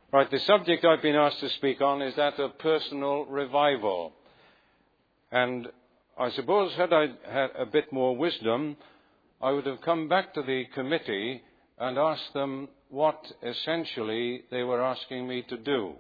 Right, the subject I've been asked to speak on is that of personal revival. And I suppose had I had a bit more wisdom, I would have come back to the committee and asked them what essentially they were asking me to do.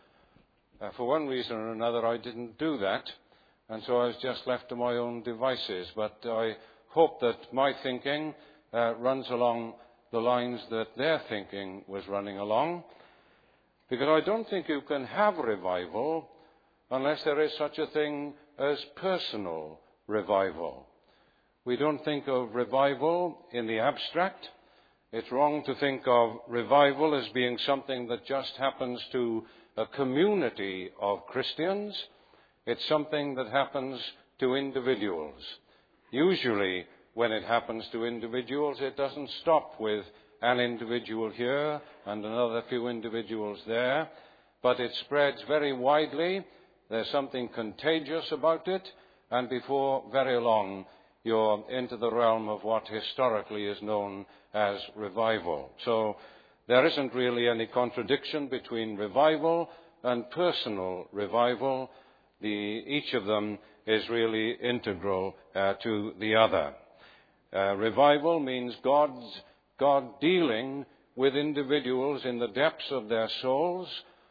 For one reason or another, I didn't do that, and so I was just left to my own devices. But I hope that my thinking runs along the lines that their thinking was running along, because I don't think you can have revival unless there is such a thing as personal revival. We don't think of revival in the abstract. It's wrong to think of revival as being something that just happens to a community of Christians. It's something that happens to individuals. Usually, when it happens to individuals, it doesn't stop with an individual here and another few individuals there, but it spreads very widely. There's something contagious about it, and before very long, you're into the realm of what historically is known as revival. So there isn't really any contradiction between revival and personal revival. Each of them is really integral to the other. Revival means God dealing with individuals in the depths of their souls,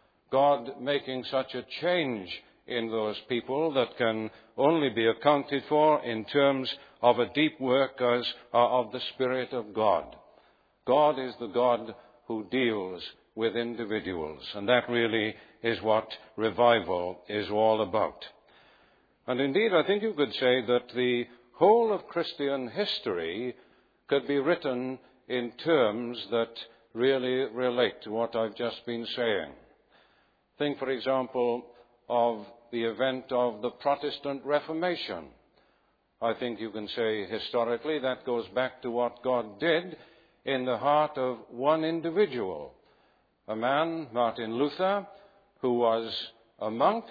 God making such a change in those people that can only be accounted for in terms of a deep work of the Spirit of God. God is the God who deals with individuals, and that really is what revival is all about. And indeed, I think you could say that the whole of Christian history could be written in terms that really relate to what I've just been saying. Think, for example, of the event of the Protestant Reformation. I think you can say historically that goes back to what God did in the heart of one individual, a man, Martin Luther, who was a monk,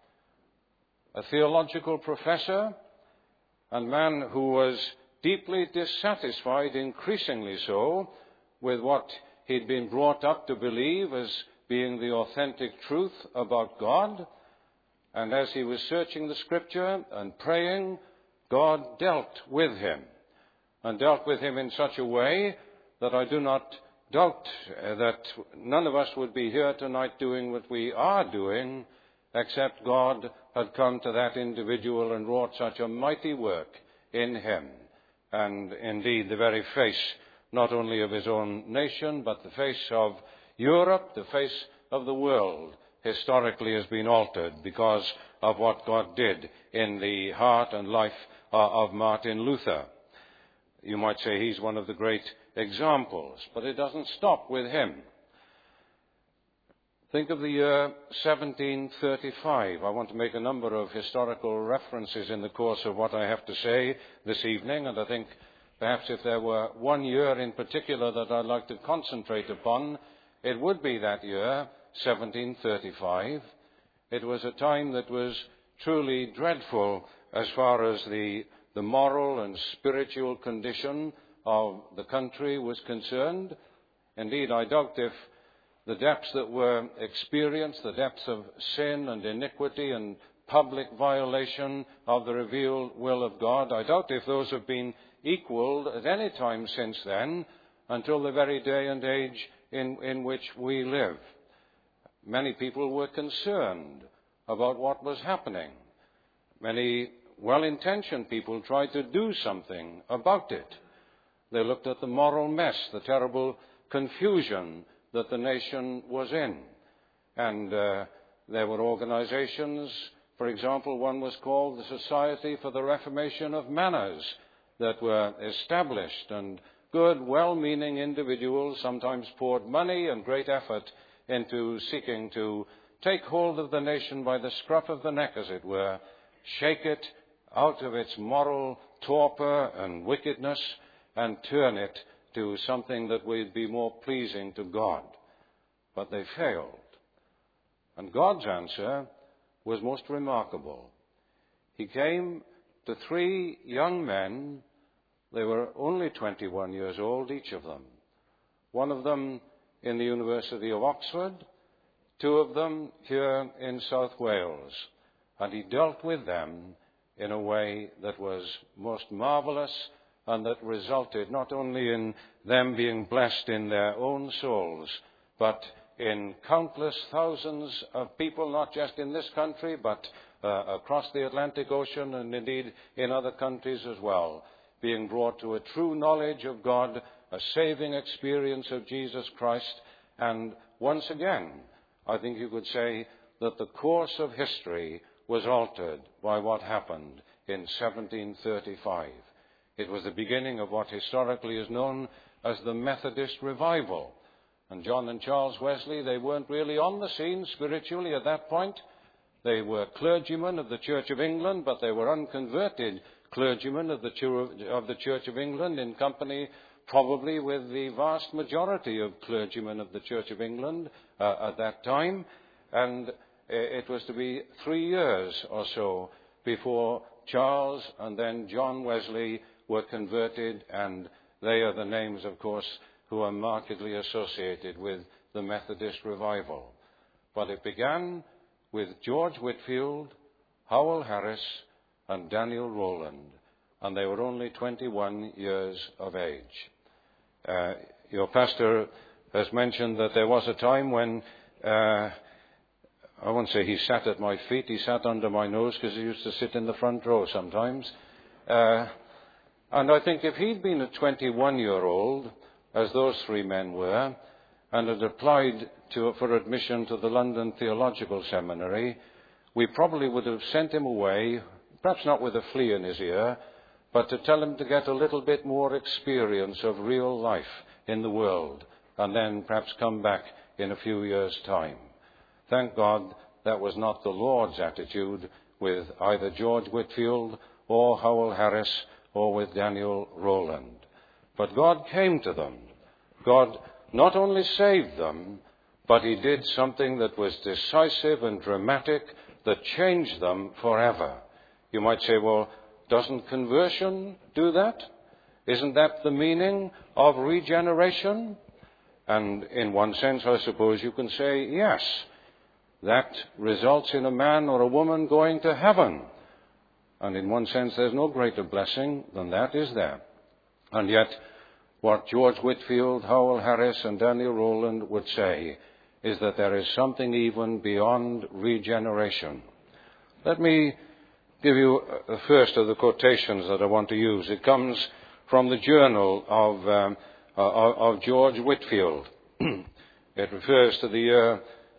a theological professor, and man who was deeply dissatisfied, increasingly so, with what he'd been brought up to believe as being the authentic truth about God. And as he was searching the Scripture and praying, God dealt with him, and dealt with him in such a way that I do not doubt that none of us would be here tonight doing what we are doing, except God had come to that individual and wrought such a mighty work in him. And indeed, the very face, not only of his own nation, but the face of Europe, the face of the world, historically has been altered because of what God did in the heart and life of Martin Luther. You might say he's one of the great examples, but it doesn't stop with him. Think of the year 1735. I want to make a number of historical references in the course of what I have to say this evening, and I think perhaps if there were one year in particular that I'd like to concentrate upon, it would be that year, 1735. It was a time that was truly dreadful as far as the moral and spiritual condition of the country was concerned. Indeed, I doubt if the depths that were experienced, the depths of sin and iniquity and public violation of the revealed will of God, I doubt if those have been equaled at any time since then until the very day and age in which we live. Many people were concerned about what was happening. Many well-intentioned people tried to do something about it. They looked at the moral mess, the terrible confusion that the nation was in. And there were organizations, for example, one was called the Society for the Reformation of Manners, that were established, and good, well-meaning individuals sometimes poured money and great effort into seeking to take hold of the nation by the scruff of the neck, as it were, shake it out of its moral torpor and wickedness, and turn it to something that would be more pleasing to God. But they failed. And God's answer was most remarkable. He came to 3 young men. They were only 21 years old, each of them. One of them in the University of Oxford, two of them here in South Wales, and he dealt with them in a way that was most marvelous and that resulted not only in them being blessed in their own souls, but in countless thousands of people, not just in this country, but across the Atlantic Ocean and indeed in other countries as well, being brought to a true knowledge of God, a saving experience of Jesus Christ. And once again, I think you could say that the course of history was altered by what happened in 1735. It was the beginning of what historically is known as the Methodist Revival. And John and Charles Wesley, they weren't really on the scene spiritually at that point. They were clergymen of the Church of England, but they were unconverted clergymen of the Church of England, in company probably with the vast majority of clergymen of the Church of England at that time. And it was to be 3 years or so before Charles and then John Wesley were converted, and they are the names, of course, who are markedly associated with the Methodist Revival. But it began with George Whitefield, Howell Harris, and Daniel Rowland, and they were only 21 years of age. Your pastor has mentioned that there was a time when, I won't say he sat at my feet, he sat under my nose because he used to sit in the front row sometimes. And I think if he'd been a 21-year-old, as those three men were, and had applied for admission to the London Theological Seminary, we probably would have sent him away, perhaps not with a flea in his ear, but to tell him to get a little bit more experience of real life in the world, and then perhaps come back in a few years' time. Thank God that was not the Lord's attitude with either George Whitefield or Howell Harris or with Daniel Rowland. But God came to them. God not only saved them, but he did something that was decisive and dramatic that changed them forever. You might say, well, doesn't conversion do that? Isn't that the meaning of regeneration? And in one sense, I suppose you can say, yes. That results in a man or a woman going to heaven. And in one sense, there's no greater blessing than that, is there? And yet, what George Whitefield, Howell Harris, and Daniel Rowland would say is that there is something even beyond regeneration. Let me give you the first of the quotations that I want to use. It comes from the journal of George Whitefield. It refers to the year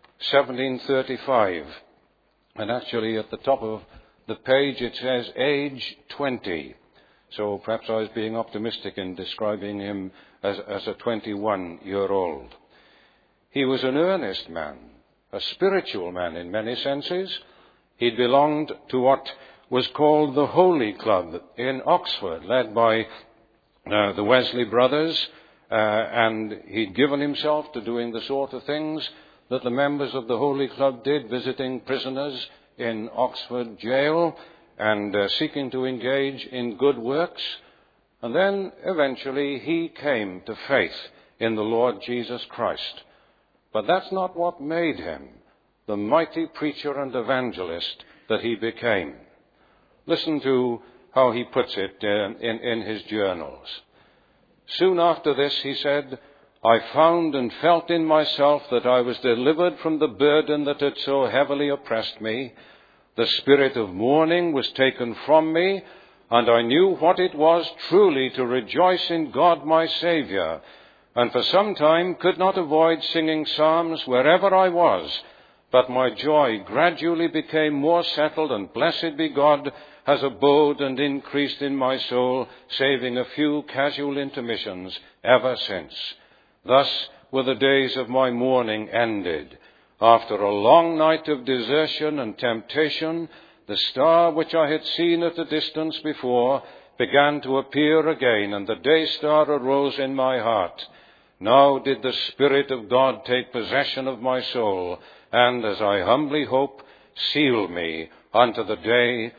1735. And actually at the top of the page it says age 20. So perhaps I was being optimistic in describing him as a 21-year-old. He was an earnest man, a spiritual man in many senses. He belonged to what was called the Holy Club in Oxford, led by the Wesley brothers, and he'd given himself to doing the sort of things that the members of the Holy Club did, visiting prisoners in Oxford jail and seeking to engage in good works. And then eventually he came to faith in the Lord Jesus Christ. But that's not what made him the mighty preacher and evangelist that he became. Listen to how he puts it in his journals. Soon after this, he said, I found and felt in myself that I was delivered from the burden that had so heavily oppressed me. The spirit of mourning was taken from me, and I knew what it was truly to rejoice in God my Saviour, and for some time could not avoid singing psalms wherever I was, but my joy gradually became more settled, and blessed be God has abode and increased in my soul, saving a few casual intermissions ever since. Thus were the days of my mourning ended. After a long night of desertion and temptation, the star which I had seen at a distance before began to appear again, and the day star arose in my heart. Now did the Spirit of God take possession of my soul, and, as I humbly hope, seal me unto the day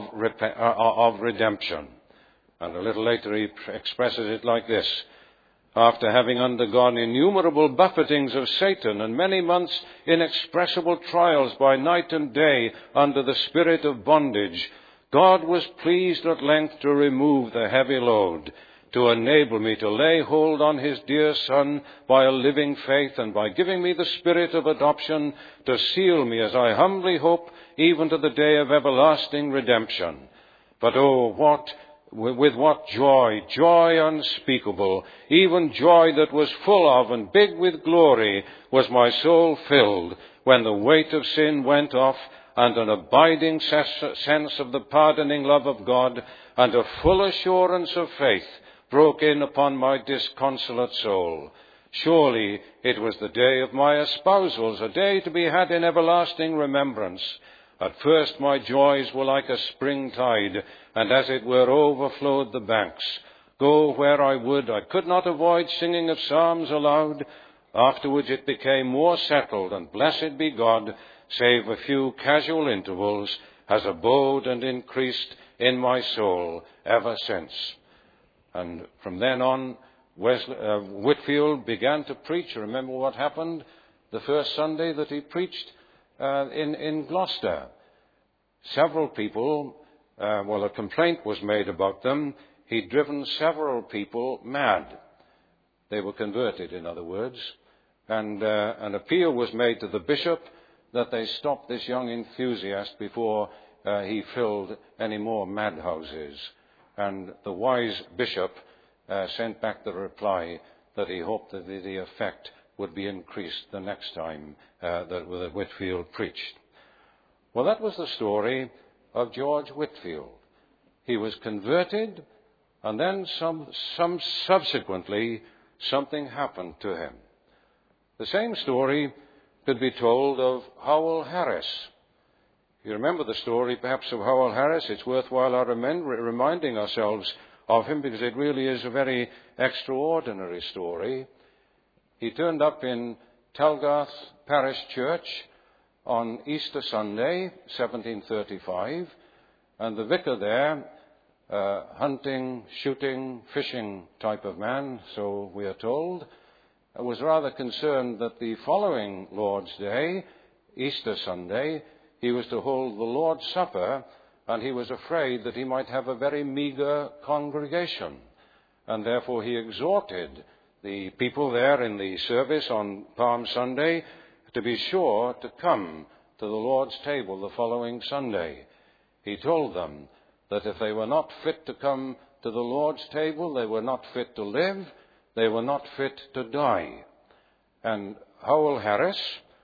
of redemption. And a little later he expresses it like this. after having undergone innumerable buffetings of Satan and many months' inexpressible trials by night and day under the spirit of bondage, God was pleased at length to remove the heavy load, to enable me to lay hold on his dear Son by a living faith, and by giving me the spirit of adoption to seal me, as I humbly hope, even to the day of everlasting redemption. But with what joy unspeakable, even joy that was full of and big with glory, was my soul filled, when the weight of sin went off, and an abiding sense of the pardoning love of God, and a full assurance of faith broke in upon my disconsolate soul. Surely it was the day of my espousals, a day to be had in everlasting remembrance. At first my joys were like a spring tide, and as it were overflowed the banks. Go where I would, I could not avoid singing of psalms aloud. Afterwards it became more settled, and blessed be God, save a few casual intervals, has abode and increased in my soul ever since. And from then on, Whitefield began to preach. Remember what happened the first Sunday that he preached in Gloucester. Several people, a complaint was made about them. He'd driven several people mad. They were converted, in other words. And an appeal was made to the bishop that they stop this young enthusiast before he filled any more madhouses. And the wise bishop sent back the reply that he hoped that the effect would be increased the next time that Whitefield preached. Well, that was the story of George Whitefield. He was converted, and then subsequently something happened to him. The same story could be told of Howell Harris. You remember the story perhaps of Howell Harris? It's worthwhile our reminding ourselves of him, because it really is a very extraordinary story. He turned up in Talgarth Parish Church on Easter Sunday, 1735, and the vicar there, hunting, shooting, fishing type of man, so we are told, was rather concerned that the following Lord's Day, Easter Sunday, he was to hold the Lord's Supper, and he was afraid that he might have a very meagre congregation. And therefore he exhorted the people there in the service on Palm Sunday to be sure to come to the Lord's table the following Sunday. He told them that if they were not fit to come to the Lord's table, they were not fit to live, they were not fit to die. And Howell Harris,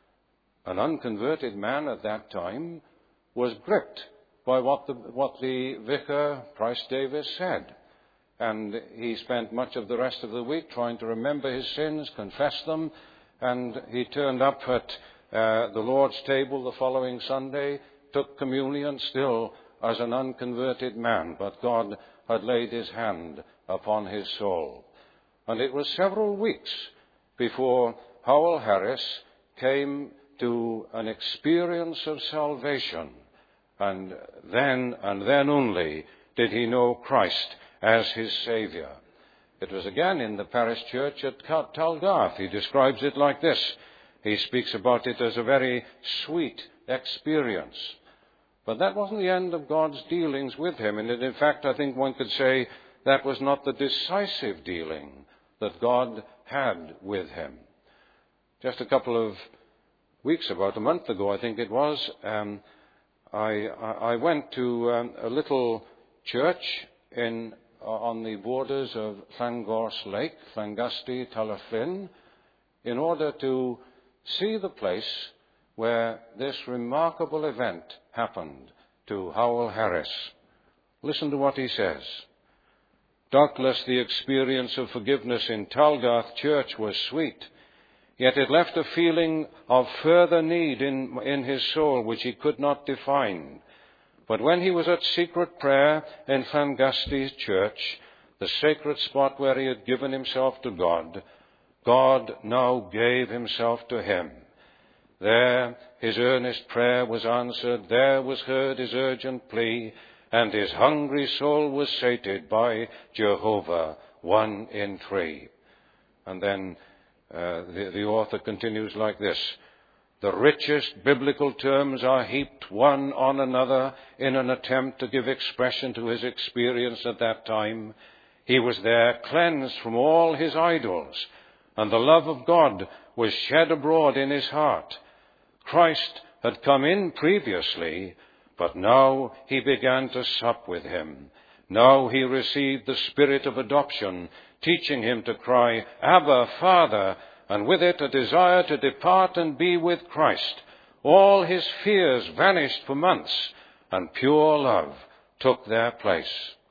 an unconverted man at that time, was gripped by what the vicar, Price Davis, said. And he spent much of the rest of the week trying to remember his sins, confess them, and he turned up at the Lord's table the following Sunday, took communion still as an unconverted man, but God had laid his hand upon his soul. And it was several weeks before Howell Harris came to an experience of salvation, and then only did he know Christ as his Saviour. It was again in the parish church at Talgarth. He describes it like this. He speaks about it as a very sweet experience. But that wasn't the end of God's dealings with him. And in fact, I think one could say that was not the decisive dealing that God had with him. Just a couple of weeks, about a month ago, I think it was, I went to a little church on the borders of Llangors Lake, Llangusty, Talyllyn, in order to see the place where this remarkable event happened to Howell Harris. Listen to what he says. Doubtless the experience of forgiveness in Talgarth Church was sweet, yet it left a feeling of further need in his soul which he could not define. But when he was at secret prayer in Llangusty's church, the sacred spot where he had given himself to God, God now gave himself to him. There his earnest prayer was answered, there was heard his urgent plea, and his hungry soul was sated by Jehovah, 1 in 3. And then the author continues like this: the richest biblical terms are heaped one on another in an attempt to give expression to his experience at that time. He was there cleansed from all his idols, and the love of God was shed abroad in his heart. Christ had come in previously, but now he began to sup with him. Now he received the spirit of adoption, teaching him to cry, Abba, Father, and with it a desire to depart and be with Christ. All his fears vanished for months, and pure love took their place.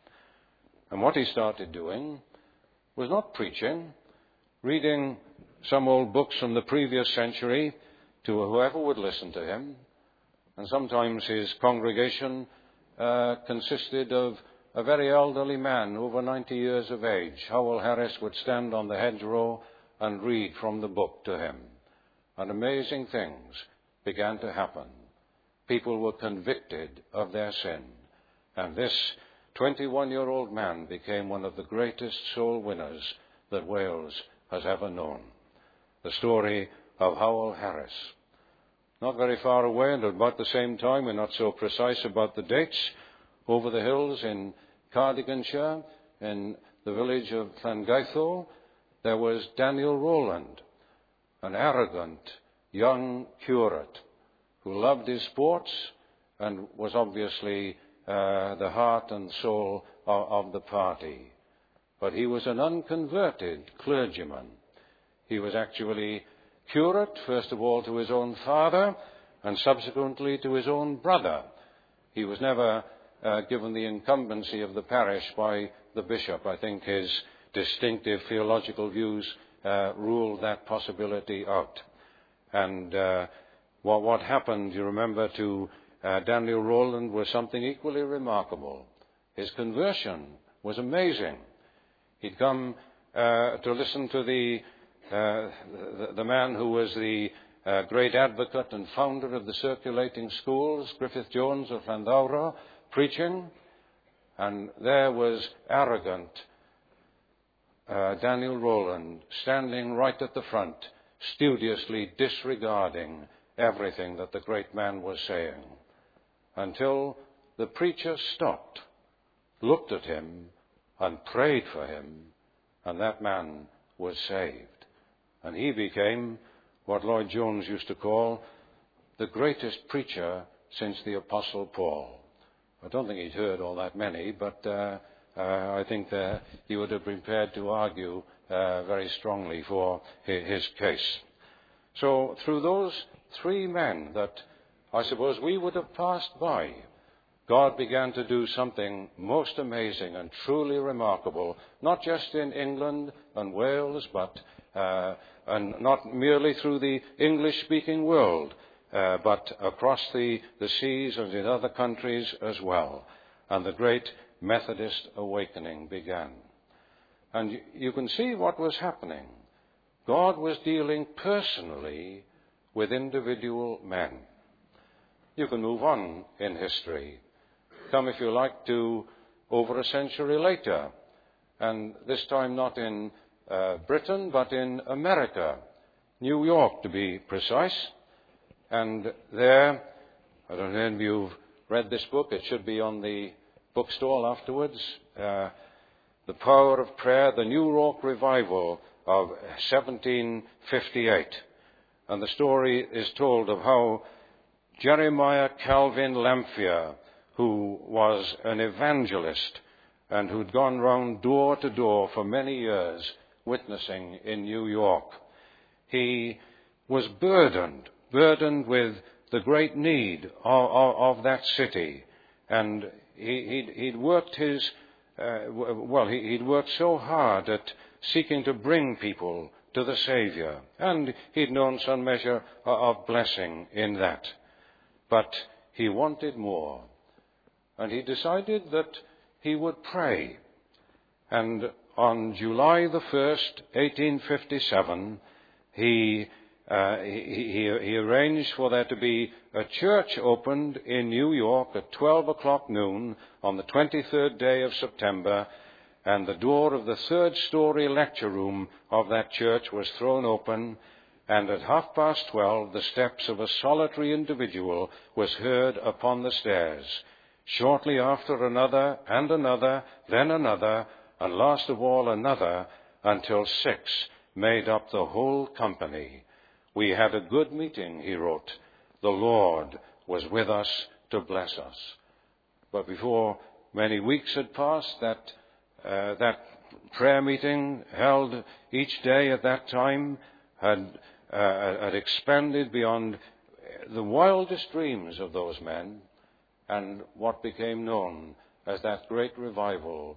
And what he started doing was not preaching, reading some old books from the previous century to whoever would listen to him. And sometimes his congregation consisted of a very elderly man, over 90 years of age. Howell Harris would stand on the hedgerow and read from the book to him. And amazing things began to happen. People were convicted of their sin. And this 21-year-old man became one of the greatest soul winners that Wales has ever known. The story of Howell Harris. Not very far away, and at about the same time, we're not so precise about the dates, over the hills in Cardiganshire, in the village of Llangeitho, there was Daniel Rowland, an arrogant young curate who loved his sports and was obviously the heart and soul of the party. But he was an unconverted clergyman. He was actually curate, first of all, to his own father, and subsequently to his own brother. He was never given the incumbency of the parish by the bishop. I think his distinctive theological views ruled that possibility out. And what happened, you remember, to Daniel Rowland was something equally remarkable. His conversion was amazing. He'd come to listen to the man who was the great advocate and founder of the circulating schools, Griffith Jones of Llanddowror, preaching, and there was arrogant Daniel Rowland standing right at the front, studiously disregarding everything that the great man was saying, until the preacher stopped, looked at him, and prayed for him, and that man was saved. And he became what Lloyd Jones used to call the greatest preacher since the Apostle Paul. I don't think he'd heard all that many, but I think that he would have been prepared to argue very strongly for his case. So through those three men that I suppose we would have passed by, God began to do something most amazing and truly remarkable, not just in England and Wales, but and not merely through the English-speaking world, but across the seas and in other countries as well. And the great Methodist awakening began. And you can see what was happening. God was dealing personally with individual men. You can move on in history. Come, if you like, to over a century later, and this time not in Britain, but in America, New York to be precise. And there, I don't know if you've read this book, it should be on the bookstall afterwards, The Power of Prayer, the New York Revival of 1758. And the story is told of how Jeremiah Calvin Lamphere, who was an evangelist and who'd gone round door to door for many years witnessing in New York, he was burdened with the great need of that city. And he'd worked he'd worked so hard at seeking to bring people to the Savior, and he'd known some measure of blessing in that. But he wanted more, and he decided that he would pray. And on July the 1st, 1857, he arranged for there to be a church opened in New York at 12 o'clock noon on the 23rd day of September, and the door of the third-story lecture room of that church was thrown open, and at 12:30 the steps of a solitary individual was heard upon the stairs. Shortly after, another, and another, then another, and last of all another, until 6 made up the whole company. We had a good meeting, he wrote. The Lord was with us to bless us. But before many weeks had passed, that prayer meeting held each day at that time had expanded beyond the wildest dreams of those men, and what became known as that great revival,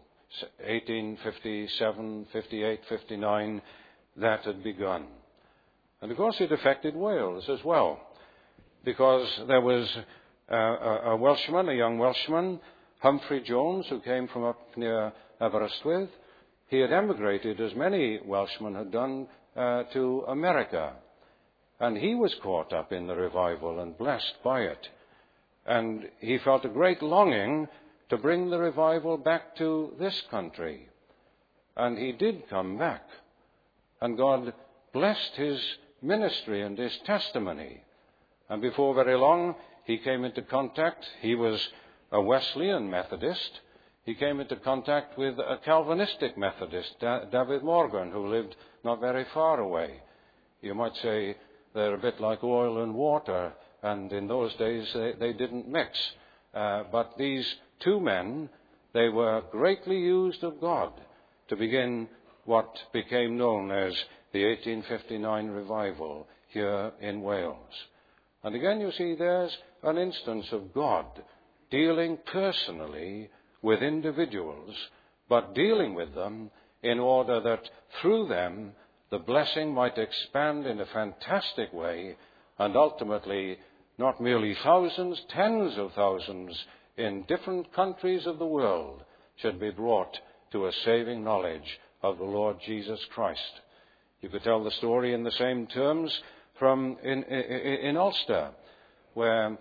1857, 58, 59, that had begun. And of course it affected Wales as well, because there was a Welshman, a young Welshman, Humphrey Jones, who came from up near Aberystwyth. He had emigrated, as many Welshmen had done, to America. And he was caught up in the revival and blessed by it. And he felt a great longing to bring the revival back to this country. And he did come back. And God blessed his ministry and his testimony. And before very long, he came into contact. He was a Wesleyan Methodist. He came into contact with a Calvinistic Methodist, David Morgan, who lived not very far away. You might say they're a bit like oil and water, and in those days they didn't mix. But these two men, they were greatly used of God to begin what became known as the 1859 revival here in Wales. And again, you see, there's an instance of God dealing personally with individuals, but dealing with them in order that through them the blessing might expand in a fantastic way, and ultimately not merely thousands, tens of thousands in different countries of the world should be brought to a saving knowledge of the Lord Jesus Christ. You could tell the story in the same terms from in Ulster, where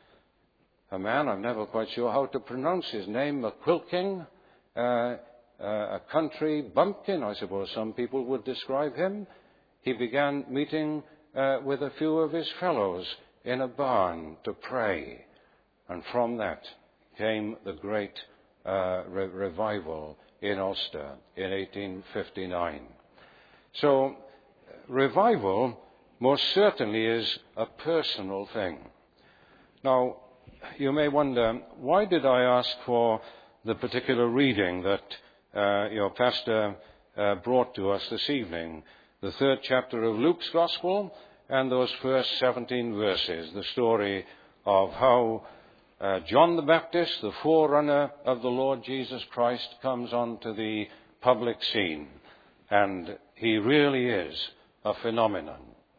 a man, I'm never quite sure how to pronounce his name, McQuilking, a country bumpkin, I suppose some people would describe him. He began meeting with a few of his fellows in a barn to pray. And from that came the great revival in Ulster in 1859. So, revival most certainly is a personal thing. Now, you may wonder, why did I ask for the particular reading that your pastor brought to us this evening? The 3rd chapter of Luke's Gospel and those first 17 verses, the story of how John the Baptist, the forerunner of the Lord Jesus Christ, comes onto the public scene. And he really is a phenomenon.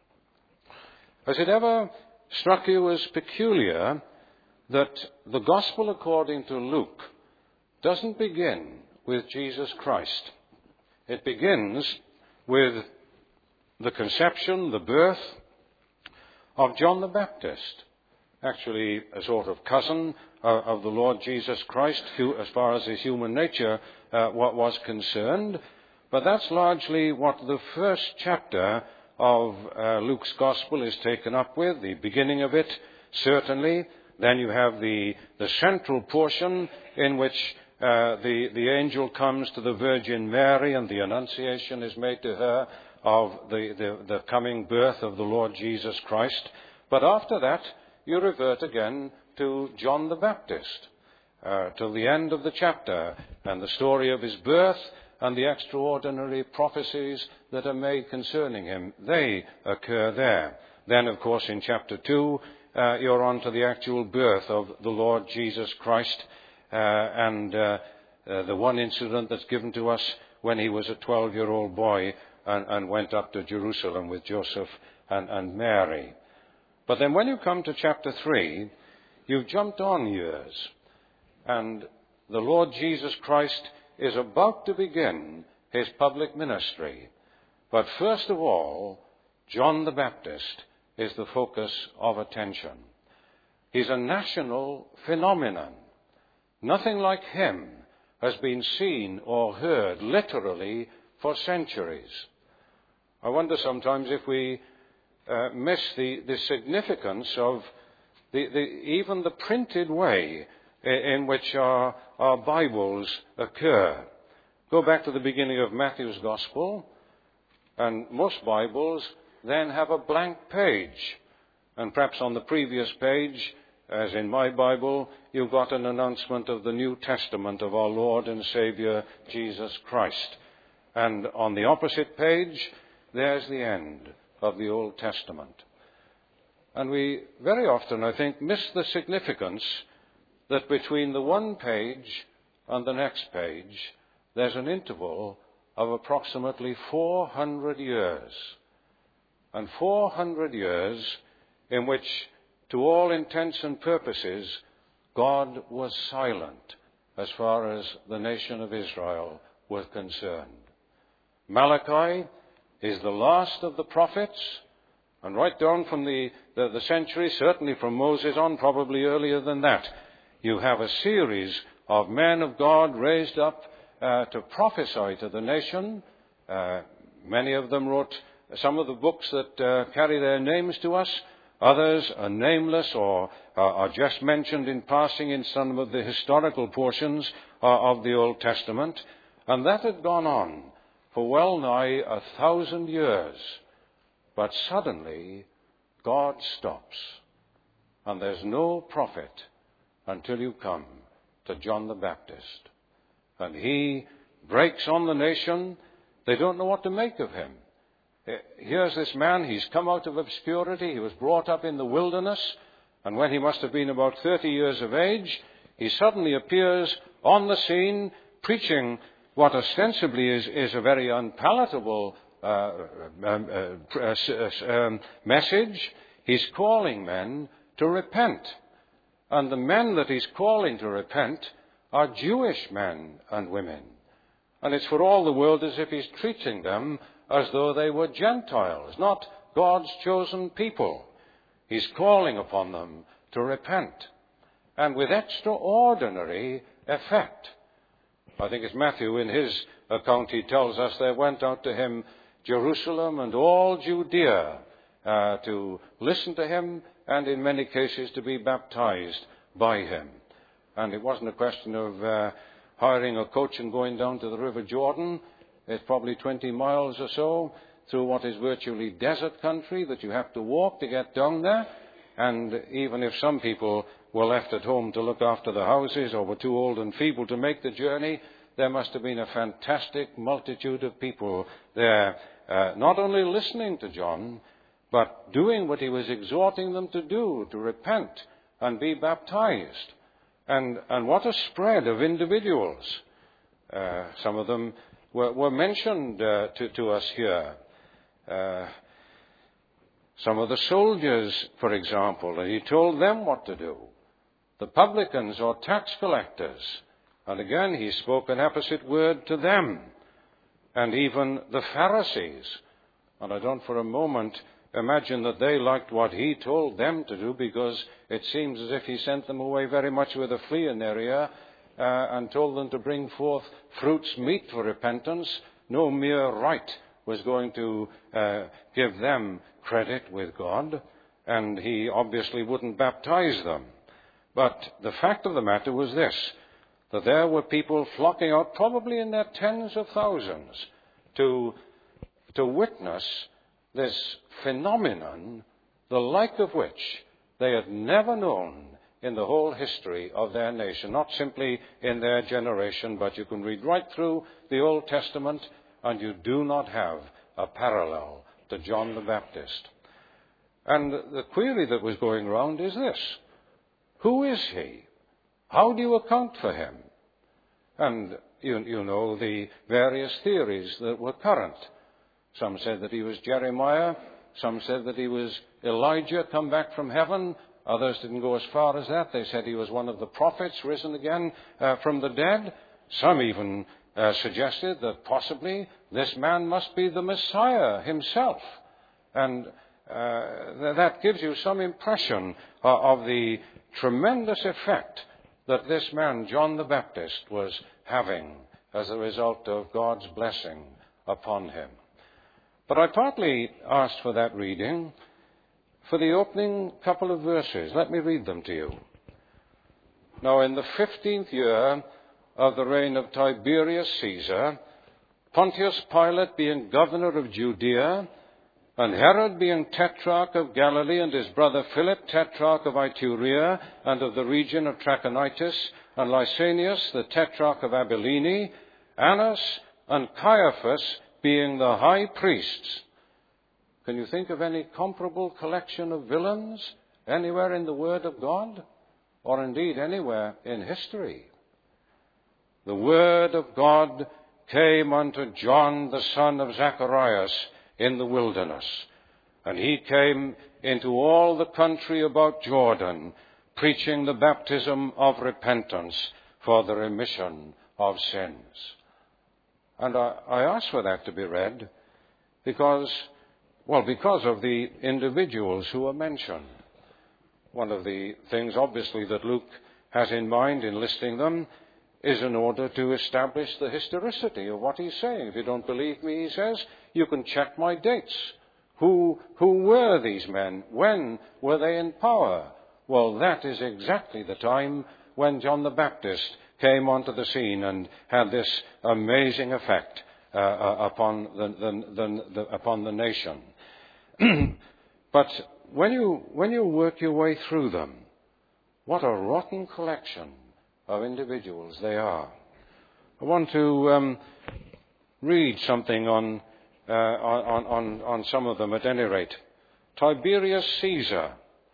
Has it ever struck you as peculiar that the Gospel according to Luke doesn't begin with Jesus Christ? It begins with the conception, the birth of John the Baptist, actually a sort of cousin of the Lord Jesus Christ, as far as his human nature was concerned. But that's largely what the first chapter of Luke's Gospel is taken up with, the beginning of it, certainly. Then you have the central portion in which the angel comes to the Virgin Mary and the annunciation is made to her of the coming birth of the Lord Jesus Christ. But after that, you revert again to John the Baptist, till the end of the chapter, and the story of his birth and the extraordinary prophecies that are made concerning him. They occur there. Then, of course, in chapter 2, you're on to the actual birth of the Lord Jesus Christ, and the one incident that's given to us when he was a 12-year-old boy and went up to Jerusalem with Joseph and Mary. But then when you come to chapter 3, you've jumped on years, and the Lord Jesus Christ is about to begin his public ministry. But first of all, John the Baptist is the focus of attention. He's a national phenomenon. Nothing like him has been seen or heard literally for centuries. I wonder sometimes if we miss the significance of even the printed way in which our Bibles occur. Go back to the beginning of Matthew's Gospel, and most Bibles then have a blank page. And perhaps on the previous page, as in my Bible, you've got an announcement of the New Testament of our Lord and Saviour, Jesus Christ. And on the opposite page, there's the end of the Old Testament. And we very often, I think, miss the significance that between the one page and the next page, there's an interval of approximately 400 years. And 400 years in which, to all intents and purposes, God was silent as far as the nation of Israel was concerned. Malachi is the last of the prophets, and right down from the century, certainly from Moses on, probably earlier than that, you have a series of men of God raised up to prophesy to the nation. Many of them wrote some of the books that carry their names to us. Others are nameless or are just mentioned in passing in some of the historical portions of the Old Testament. And that had gone on for well nigh 1,000 years. But suddenly, God stops. And there's no prophet until you come to John the Baptist. And he breaks on the nation. They don't know what to make of him. Here's this man, he's come out of obscurity, he was brought up in the wilderness, and when he must have been about 30 years of age, he suddenly appears on the scene, preaching what ostensibly is a very unpalatable message. He's calling men to repent. And the men that he's calling to repent are Jewish men and women. And it's for all the world as if he's treating them as though they were Gentiles, not God's chosen people. He's calling upon them to repent, and with extraordinary effect. I think it's Matthew in his account, he tells us there went out to him Jerusalem and all Judea to listen to him, and in many cases to be baptized by him. And it wasn't a question of hiring a coach and going down to the River Jordan. It's probably 20 miles or so through what is virtually desert country that you have to walk to get down there. And even if some people were left at home to look after the houses or were too old and feeble to make the journey, there must have been a fantastic multitude of people there, not only listening to John, but doing what he was exhorting them to do, to repent and be baptized. And what a spread of individuals. Some of them were mentioned to us here. Some of the soldiers, for example, and he told them what to do. The publicans or tax collectors, and again he spoke an opposite word to them. And even the Pharisees, and I don't for a moment imagine that they liked what he told them to do, because it seems as if he sent them away very much with a flea in their ear, and told them to bring forth fruits meet for repentance. No mere rite was going to give them credit with God, and he obviously wouldn't baptize them. But the fact of the matter was this, that there were people flocking out, probably in their tens of thousands, to witness this phenomenon, the like of which they had never known in the whole history of their nation, not simply in their generation, but you can read right through the Old Testament and you do not have a parallel to John the Baptist. And the query that was going around is this: who is he? How do you account for him? And you know the various theories that were current. Some said that he was Jeremiah. Some said that he was Elijah come back from heaven. Others didn't go as far as that. They said he was one of the prophets risen again from the dead. Some even suggested that possibly this man must be the Messiah himself. And that gives you some impression of the tremendous effect that this man, John the Baptist, was having as a result of God's blessing upon him. But I partly asked for that reading for the opening couple of verses. Let me read them to you. Now, in the 15th year of the reign of Tiberius Caesar, Pontius Pilate being governor of Judea, and Herod being tetrarch of Galilee, and his brother Philip tetrarch of Iturea, and of the region of Trachonitis, and Lysanias the tetrarch of Abilene, Annas and Caiaphas being the high priests. Can you think of any comparable collection of villains anywhere in the Word of God, or indeed anywhere in history? The Word of God came unto John the son of Zacharias in the wilderness, and he came into all the country about Jordan, preaching the baptism of repentance for the remission of sins. And I ask for that to be read because of the individuals who are mentioned. One of the things, obviously, that Luke has in mind in listing them is in order to establish the historicity of what he's saying. If you don't believe me, he says, you can check my dates. Who were these men? When were they in power? Well, that is exactly the time when John the Baptist came onto the scene and had this amazing effect upon the nation. But when you work your way through them, what a rotten collection of individuals they are. I want to read something on some of them at any rate. Tiberius Caesar.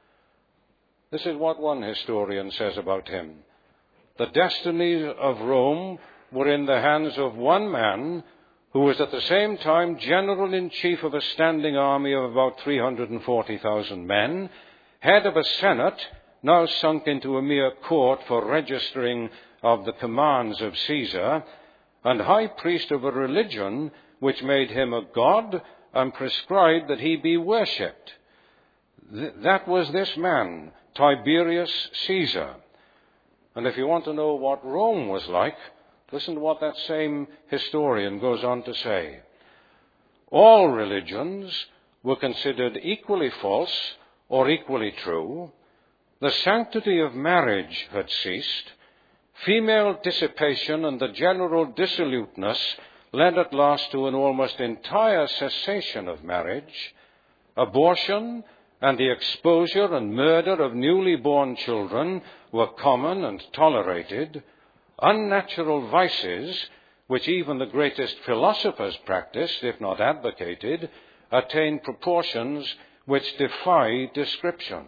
This is what one historian says about him. The destinies of Rome were in the hands of one man who was at the same time general-in-chief of a standing army of about 340,000 men, head of a senate now sunk into a mere court for registering of the commands of Caesar, and high priest of a religion which made him a god and prescribed that he be worshipped. That was this man, Tiberius Caesar. And if you want to know what Rome was like, listen to what that same historian goes on to say. All religions were considered equally false or equally true. The sanctity of marriage had ceased. Female dissipation and the general dissoluteness led at last to an almost entire cessation of marriage. Abortion and the exposure and murder of newly born children were common and tolerated. Unnatural vices, which even the greatest philosophers practiced, if not advocated, attained proportions which defy description.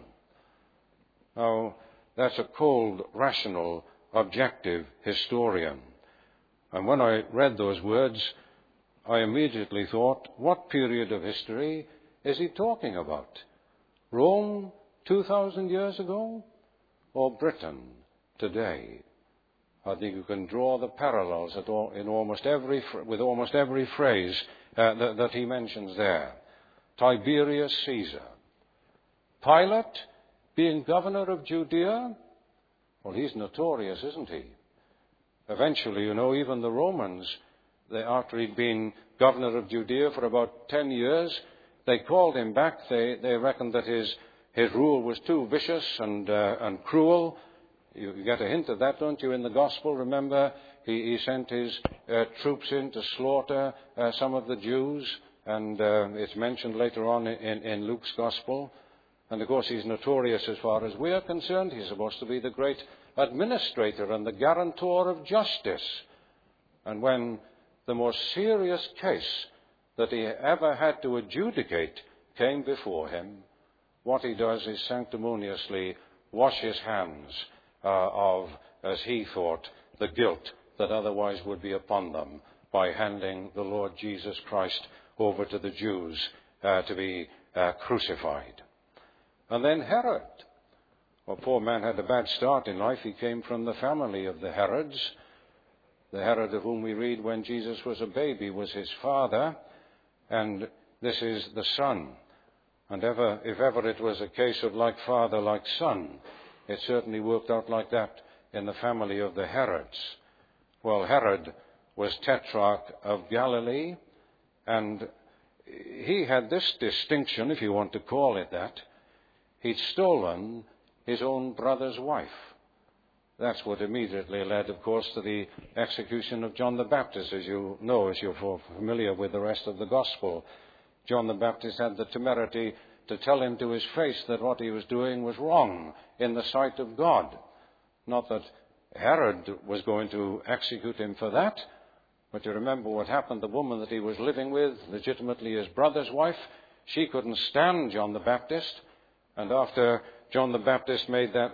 Now, that's a cold, rational, objective historian. And when I read those words, I immediately thought, what period of history is he talking about? Rome 2,000 years ago? Or Britain today? I think you can draw the parallels with almost every phrase that he mentions there. Tiberius Caesar. Pilate, being governor of Judea, well, he's notorious, isn't he? Eventually, even the Romans, after he'd been governor of Judea for about 10 years, they called him back. They reckoned that his rule was too vicious and cruel. You get a hint of that, don't you, in the Gospel? Remember, he sent his troops in to slaughter some of the Jews, and it's mentioned later on in Luke's Gospel. And, of course, he's notorious as far as we are concerned. He's supposed to be the great administrator and the guarantor of justice. And when the most serious case that he ever had to adjudicate came before him, what he does is sanctimoniously wash his hands of, as he thought, the guilt that otherwise would be upon them by handing the Lord Jesus Christ over to the Jews to be crucified. And then Herod. Well, poor man had a bad start in life. He came from the family of the Herods. The Herod of whom we read when Jesus was a baby was his father, and this is the son. And if ever it was a case of like father, like son, it certainly worked out like that in the family of the Herods. Well, Herod was tetrarch of Galilee, and he had this distinction, if you want to call it that. He'd stolen his own brother's wife. That's what immediately led, of course, to the execution of John the Baptist, as you know, as you're familiar with the rest of the Gospel. John the Baptist had the temerity to tell him to his face that what he was doing was wrong in the sight of God. Not that Herod was going to execute him for that, but you remember what happened. The woman that he was living with, legitimately his brother's wife, she couldn't stand John the Baptist. And after John the Baptist made that,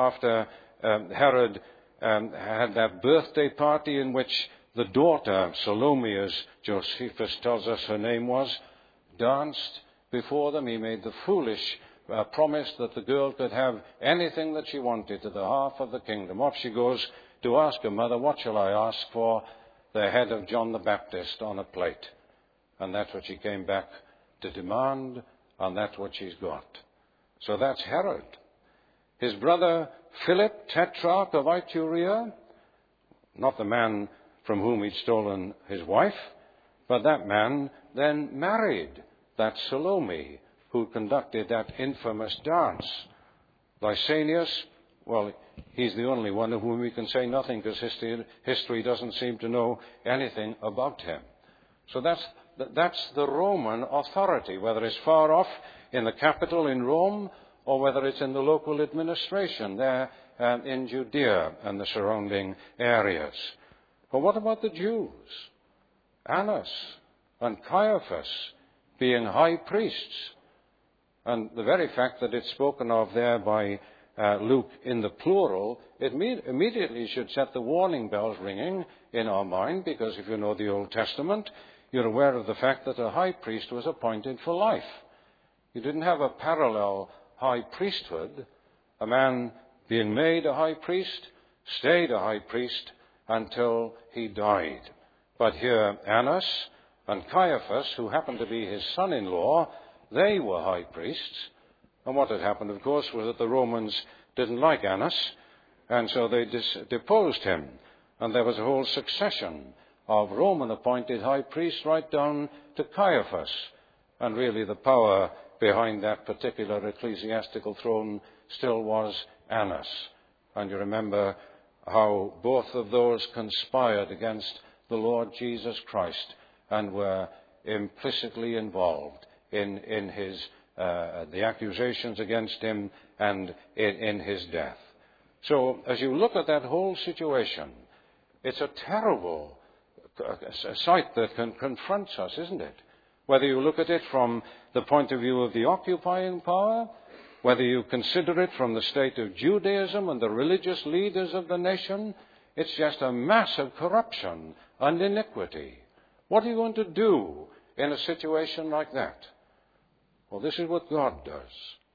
Herod had that birthday party in which the daughter, Salome, as Josephus tells us her name was, danced before them. He made the foolish promise that the girl could have anything that she wanted to the half of the kingdom. Off she goes to ask her mother, what shall I ask for? The head of John the Baptist on a plate. And that's what she came back to demand, and that's what she's got. So that's Herod. His brother Philip, tetrarch of Iturea, not the man from whom he'd stolen his wife, but that man then married that Salome who conducted that infamous dance. Lysanias, well, he's the only one of whom we can say nothing because history doesn't seem to know anything about him. So that's the Roman authority, whether it's far off in the capital in Rome or whether it's in the local administration there in Judea and the surrounding areas. But what about the Jews? Annas and Caiaphas being high priests. And the very fact that it's spoken of there by Luke in the plural, it immediately should set the warning bells ringing in our mind, because if you know the Old Testament, you're aware of the fact that a high priest was appointed for life. You didn't have a parallel high priesthood. A man being made a high priest stayed a high priest until he died. But here Annas and Caiaphas, who happened to be his son-in-law, they were high priests. And what had happened, of course, was that the Romans didn't like Annas, and so they deposed him. And there was a whole succession of Roman-appointed high priests right down to Caiaphas. And really the power behind that particular ecclesiastical throne still was Annas. And you remember how both of those conspired against the Lord Jesus Christ and were implicitly involved in his the accusations against him and in his death. So as you look at that whole situation, it's a terrible sight that confronts us, isn't it? Whether you look at it from the point of view of the occupying power, whether you consider it from the state of Judaism and the religious leaders of the nation, it's just a mass of corruption and iniquity. What are you going to do in a situation like that? Well, this is what God does.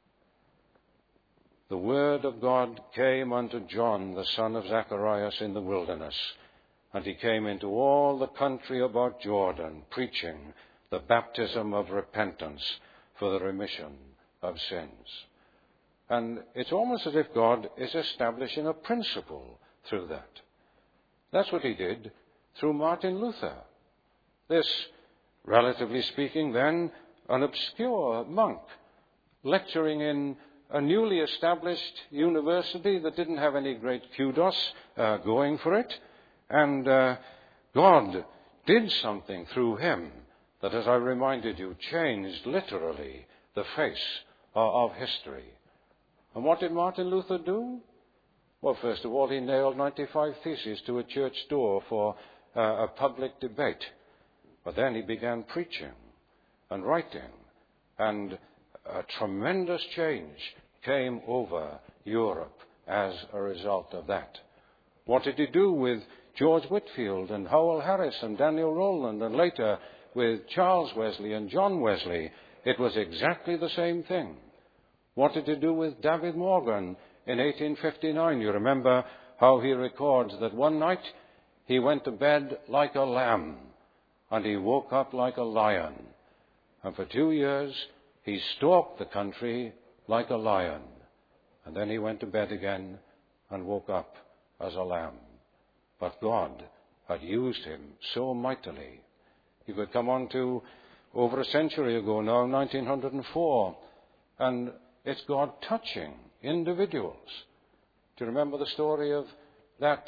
The word of God came unto John, the son of Zacharias, in the wilderness, and he came into all the country about Jordan, preaching the baptism of repentance for the remission of sins. And it's almost as if God is establishing a principle through that. That's what he did through Martin Luther. This, relatively speaking then, an obscure monk lecturing in a newly established university that didn't have any great kudos going for it. And God did something through him that, as I reminded you, changed literally the face of history. And what did Martin Luther do? Well, first of all, he nailed 95 Theses to a church door for a public debate. But then he began preaching and writing, and a tremendous change came over Europe as a result of that. What did he do with George Whitefield and Howell Harris and Daniel Rowland, and later with Charles Wesley and John Wesley? It was exactly the same thing. What did he do with David Morgan in 1859? You remember how he records that one night he went to bed like a lamb and he woke up like a lion. And for 2 years he stalked the country like a lion. And then he went to bed again and woke up as a lamb. But God had used him so mightily. You could come on to over a century ago now, 1904, and it's God touching individuals. Do you remember the story of that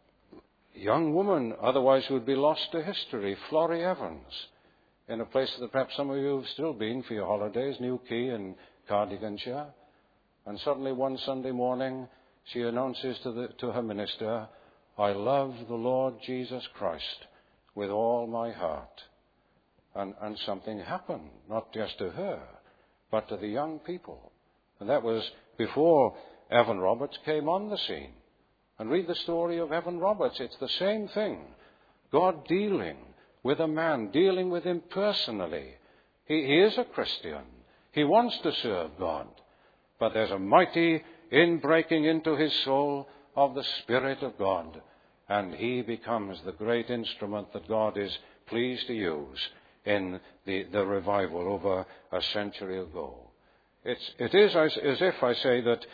young woman, otherwise who would be lost to history, Florrie Evans, in a place that perhaps some of you have still been for your holidays, New Quay in Cardiganshire? And suddenly one Sunday morning she announces to her minister, "I love the Lord Jesus Christ with all my heart." And something happened, not just to her, but to the young people. And that was before Evan Roberts came on the scene. And read the story of Evan Roberts. It's the same thing. God dealing with a man, dealing with him personally. He is a Christian. He wants to serve God. But there's a mighty inbreaking into his soul of the Spirit of God. And he becomes the great instrument that God is pleased to use in the revival over a century ago. It is as if I say that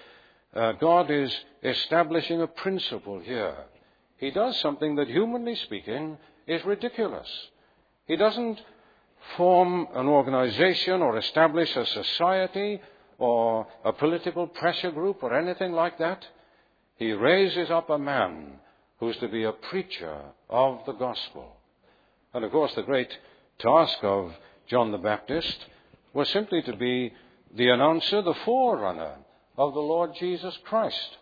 God is establishing a principle here. He does something that, humanly speaking, is ridiculous. He doesn't form an organization or establish a society or a political pressure group or anything like that. He raises up a man who's to be a preacher of the gospel. And, of course, the great task of John the Baptist was simply to be the announcer, the forerunner of the Lord Jesus Christ.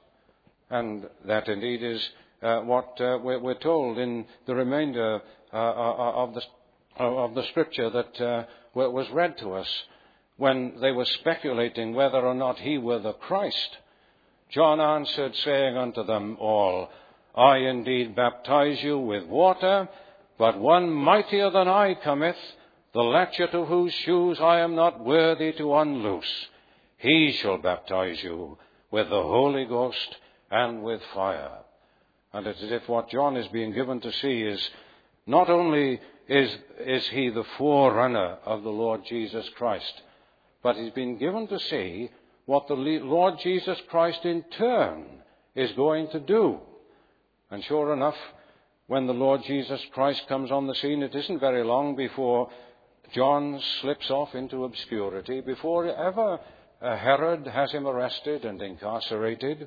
And that indeed is what we're told in the remainder of the scripture that was read to us when they were speculating whether or not he were the Christ. John answered, saying unto them all, I indeed baptize you with water, but one mightier than I cometh, the latchet of whose shoes I am not worthy to unloose. He shall baptize you with the Holy Ghost and with fire. And it's as if what John is being given to see is not only is he the forerunner of the Lord Jesus Christ, but he's been given to see what the Lord Jesus Christ in turn is going to do. And sure enough, when the Lord Jesus Christ comes on the scene, it isn't very long before John slips off into obscurity, before ever Herod has him arrested and incarcerated.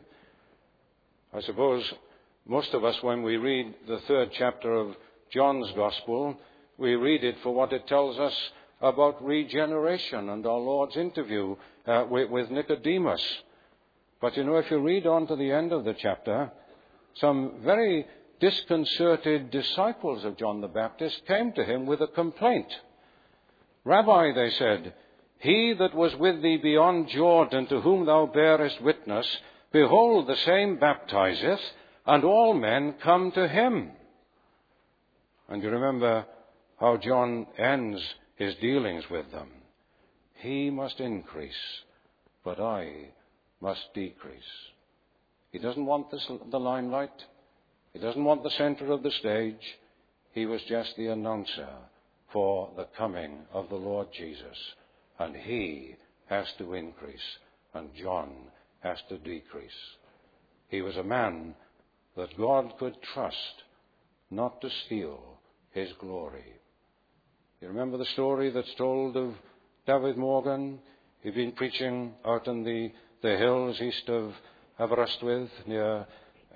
I suppose most of us, when we read the 3rd chapter of John's Gospel, we read it for what it tells us about regeneration and our Lord's interview with Nicodemus. But you know, if you read on to the end of the chapter, some very disconcerted disciples of John the Baptist came to him with a complaint. Rabbi, they said, he that was with thee beyond Jordan, to whom thou bearest witness, behold, the same baptizeth, and all men come to him. And you remember how John ends his dealings with them. He must increase, but I must decrease. He doesn't want the limelight. He doesn't want the center of the stage. He was just the announcer for the coming of the Lord Jesus. And he has to increase, and John has to decrease. He was a man that God could trust not to steal his glory. You remember the story that's told of David Morgan? He'd been preaching out in the hills east of Aberystwyth, near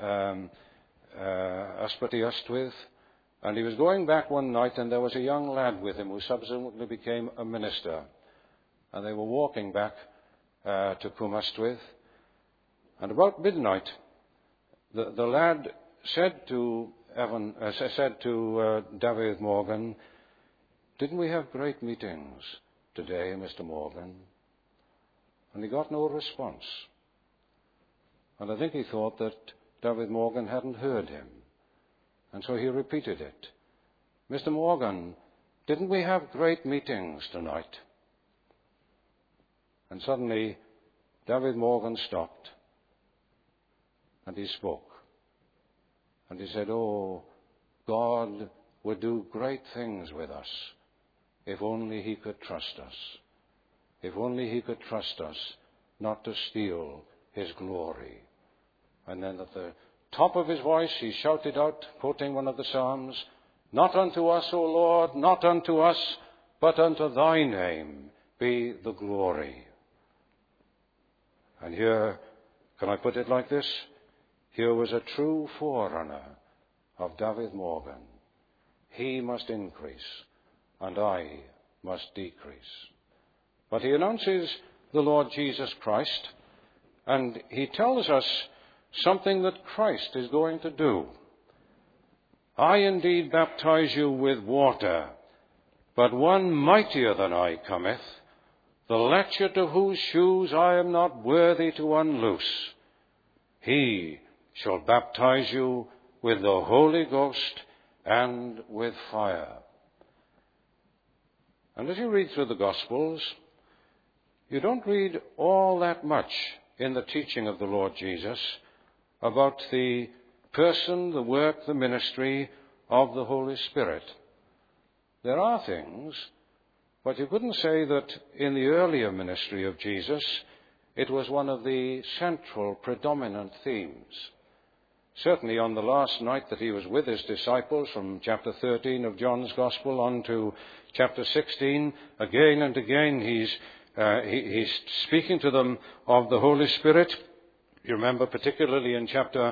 Ysbyty Ystwyth. And he was going back one night, and there was a young lad with him who subsequently became a minister. And they were walking back to Cwm Ystwyth. And about midnight, the lad said to David Morgan, didn't we have great meetings today, Mr. Morgan? And he got no response. And I think he thought that David Morgan hadn't heard him. And so he repeated it. Mr. Morgan, didn't we have great meetings tonight? And suddenly, David Morgan stopped. And he spoke. And he said, oh, God would do great things with us if only he could trust us. If only he could trust us not to steal his glory. And then at the top of his voice, he shouted out, quoting one of the Psalms, "Not unto us, O Lord, not unto us, but unto thy name be the glory." And here, can I put it like this? Here was a true forerunner of David Morgan. He must increase, and I must decrease. But he announces the Lord Jesus Christ, and he tells us something that Christ is going to do. "I indeed baptize you with water, but one mightier than I cometh, the latchet of whose shoes I am not worthy to unloose. He shall baptize you with the Holy Ghost and with fire." And as you read through the Gospels, you don't read all that much in the teaching of the Lord Jesus about the person, the work, the ministry of the Holy Spirit. There are things, but you couldn't say that in the earlier ministry of Jesus it was one of the central, predominant themes. Certainly on the last night that he was with his disciples, from chapter 13 of John's Gospel on to chapter 16, again and again he's speaking to them of the Holy Spirit. You remember particularly in chapter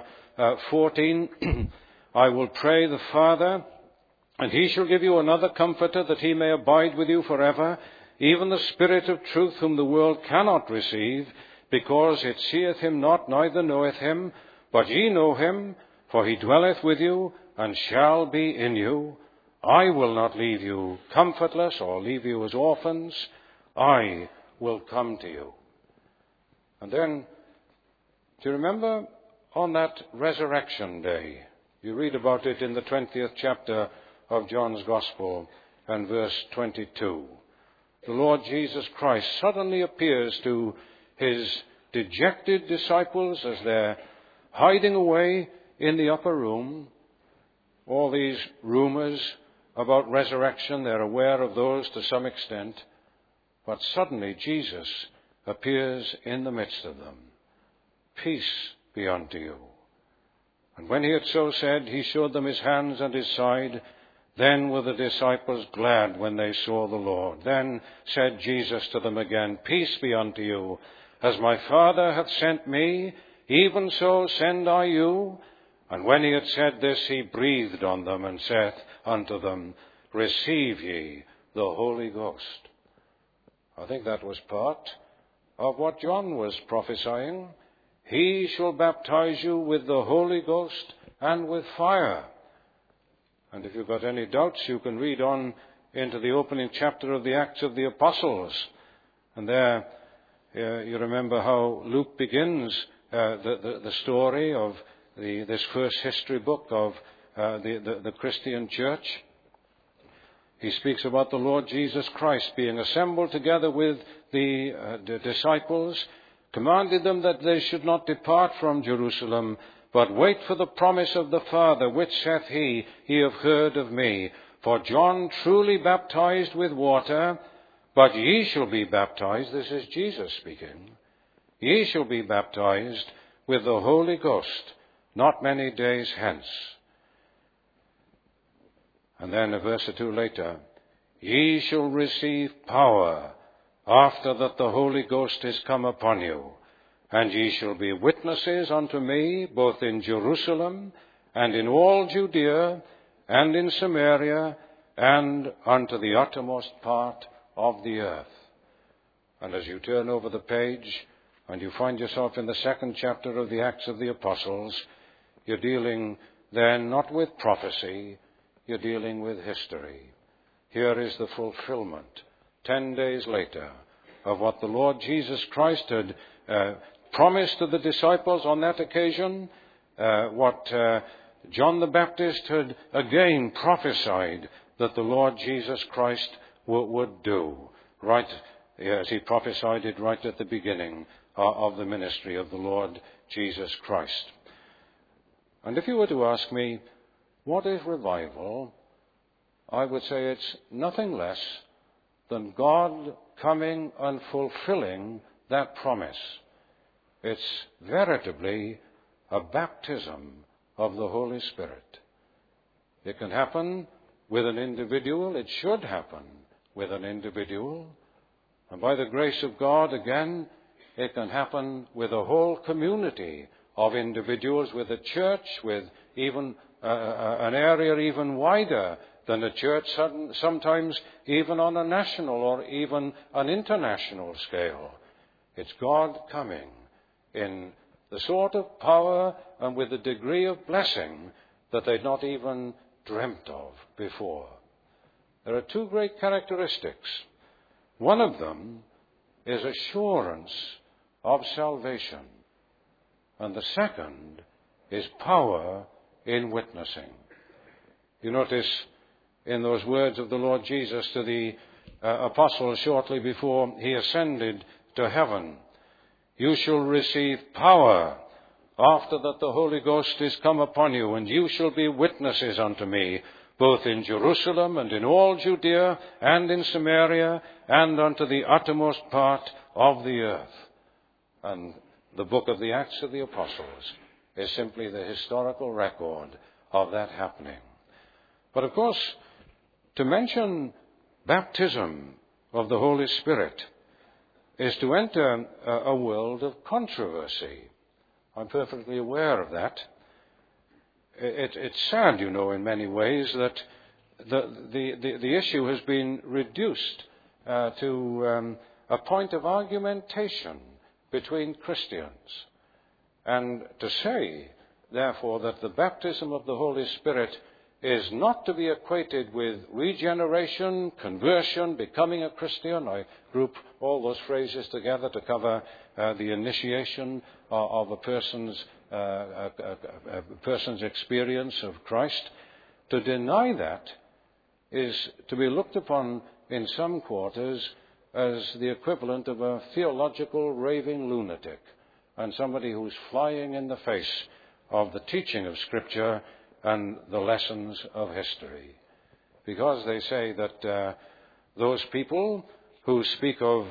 14, "I will pray the Father, and he shall give you another comforter, that he may abide with you forever, even the Spirit of truth, whom the world cannot receive, because it seeth him not, neither knoweth him. But ye know him, for he dwelleth with you, and shall be in you. I will not leave you comfortless, or leave you as orphans. I will come to you." And then, do you remember on that resurrection day? You read about it in the 20th chapter of John's Gospel and verse 22. The Lord Jesus Christ suddenly appears to his dejected disciples as they're hiding away in the upper room. All these rumors about resurrection, they're aware of those to some extent. But suddenly Jesus appears in the midst of them. "Peace be unto you." And when he had so said, he showed them his hands and his side. Then were the disciples glad when they saw the Lord. Then said Jesus to them again, "Peace be unto you. As my Father hath sent me, even so send I you." And when he had said this, he breathed on them and saith unto them, "Receive ye the Holy Ghost." I think that was part of what John was prophesying. "He shall baptize you with the Holy Ghost and with fire." And if you've got any doubts, you can read on into the opening chapter of the Acts of the Apostles. And there you remember how Luke begins the story of this first history book of the Christian church. He speaks about the Lord Jesus Christ being assembled together with the disciples, commanded them that they should not depart from Jerusalem, but wait for the promise of the Father, which saith he, "Ye have heard of me. For John truly baptized with water, but ye shall be baptized," this is Jesus speaking, "ye shall be baptized with the Holy Ghost not many days hence." And then a verse or two later, "Ye shall receive power after that the Holy Ghost is come upon you. And ye shall be witnesses unto me, both in Jerusalem and in all Judea and in Samaria and unto the uttermost part of the earth." And as you turn over the page and you find yourself in the second chapter of the Acts of the Apostles, you're dealing then not with prophecy, you're dealing with history. Here is the fulfillment, 10 days later, of what the Lord Jesus Christ had promised to the disciples on that occasion, what John the Baptist had again prophesied that the Lord Jesus Christ would do, right as he prophesied it right at the beginning of the ministry of the Lord Jesus Christ. And if you were to ask me, what is revival? I would say it's nothing less than God coming and fulfilling that promise. It's veritably a baptism of the Holy Spirit. It can happen with an individual. It should happen with an individual. And by the grace of God, again, it can happen with a whole community of individuals, with a church, with even an area even wider than a church, sometimes even on a national or even an international scale. It's God coming in the sort of power and with a degree of blessing that they'd not even dreamt of before. There are two great characteristics. One of them is assurance of salvation, and the second is power in witnessing. You notice in those words of the Lord Jesus to the apostles shortly before he ascended to heaven, "You shall receive power after that the Holy Ghost is come upon you, and you shall be witnesses unto me, both in Jerusalem and in all Judea and in Samaria and unto the uttermost part of the earth." And the book of the Acts of the Apostles is simply the historical record of that happening. But of course, to mention baptism of the Holy Spirit is to enter a world of controversy. I'm perfectly aware of that. It's sad, you know, in many ways that the issue has been reduced to a point of argumentation between Christians. And to say, therefore, that the baptism of the Holy Spirit is not to be equated with regeneration, conversion, becoming a Christian. I group all those phrases together to cover the initiation of a person's experience of Christ. To deny that is to be looked upon in some quarters as the equivalent of a theological raving lunatic and somebody who's flying in the face of the teaching of Scripture and the lessons of history. Because they say that those people who speak of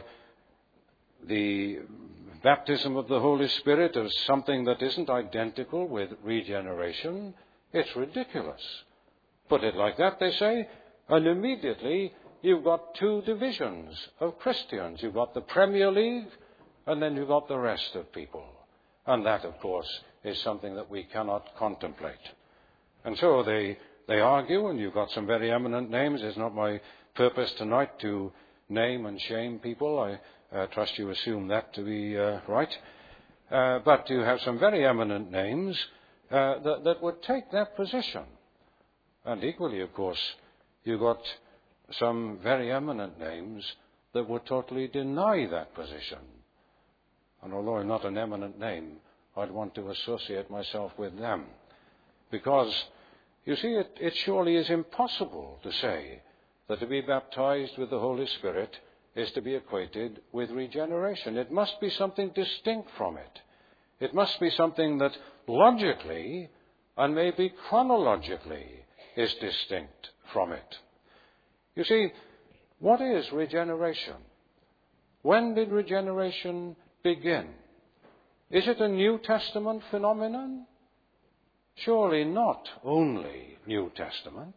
the baptism of the Holy Spirit as something that isn't identical with regeneration, it's ridiculous. Put it like that, they say, and immediately you've got two divisions of Christians. You've got the Premier League, and then you've got the rest of people. And that, of course, is something that we cannot contemplate. And so they argue, and you've got some very eminent names. It's not my purpose tonight to name and shame people. I trust you assume that to be right. But you have some very eminent names that would take that position. And equally, of course, you've got some very eminent names that would totally deny that position. And although I'm not an eminent name, I'd want to associate myself with them. Because, you see, it surely is impossible to say that to be baptized with the Holy Spirit is to be equated with regeneration. It must be something distinct from it. It must be something that logically and maybe chronologically is distinct from it. You see, what is regeneration? When did regeneration begin? Is it a New Testament phenomenon? Surely not only New Testament.